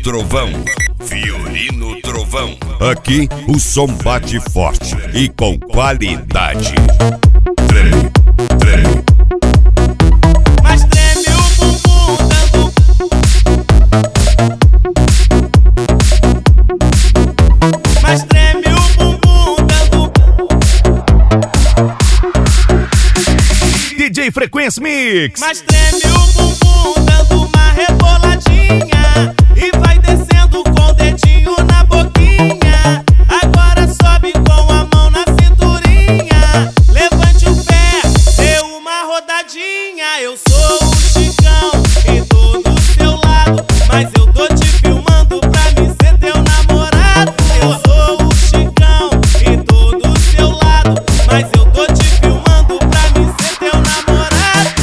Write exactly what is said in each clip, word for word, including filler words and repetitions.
Trovão. Fiorino Trovão. Aqui o som bate forte e com qualidade. Treme, treme. Mas treme o bumbum dando. Mas treme o bumbum dando. D J Frequência Mix. Mas treme o bumbum dando uma reboladinha e vai descendo com o dedinho na boquinha. Agora sobe com a mão na cinturinha. Levante o pé, dê uma rodadinha. Eu sou o Chicão e tô do seu lado, mas eu tô te filmando pra mim ser teu namorado. Eu sou o Chicão e tô do seu lado, mas eu tô te filmando pra mim ser teu namorado.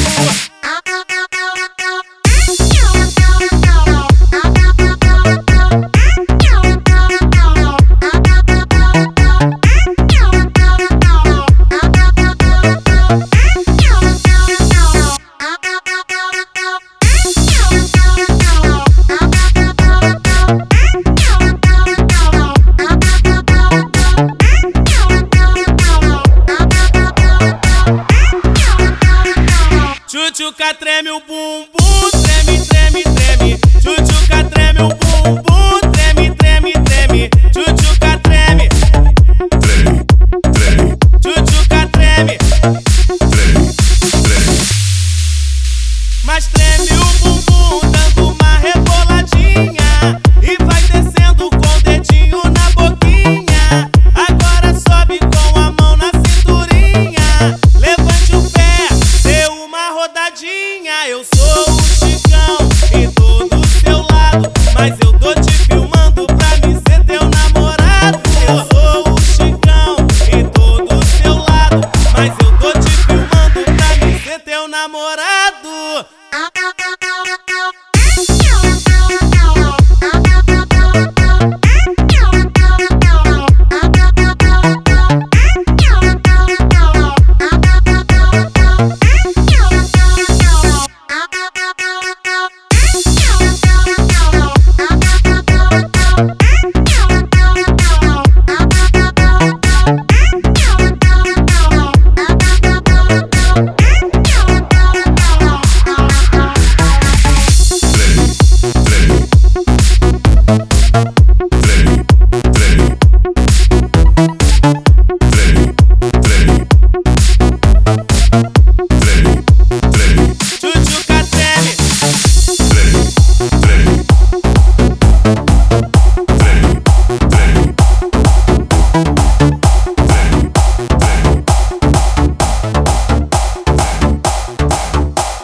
Tchutchuca treme o bumbum, treme, treme, treme. Tchutchuca treme o bumbum, treme, treme, treme. Tchutchuca treme, Treme, treme, tchutchuca treme, treme, treme. mas treme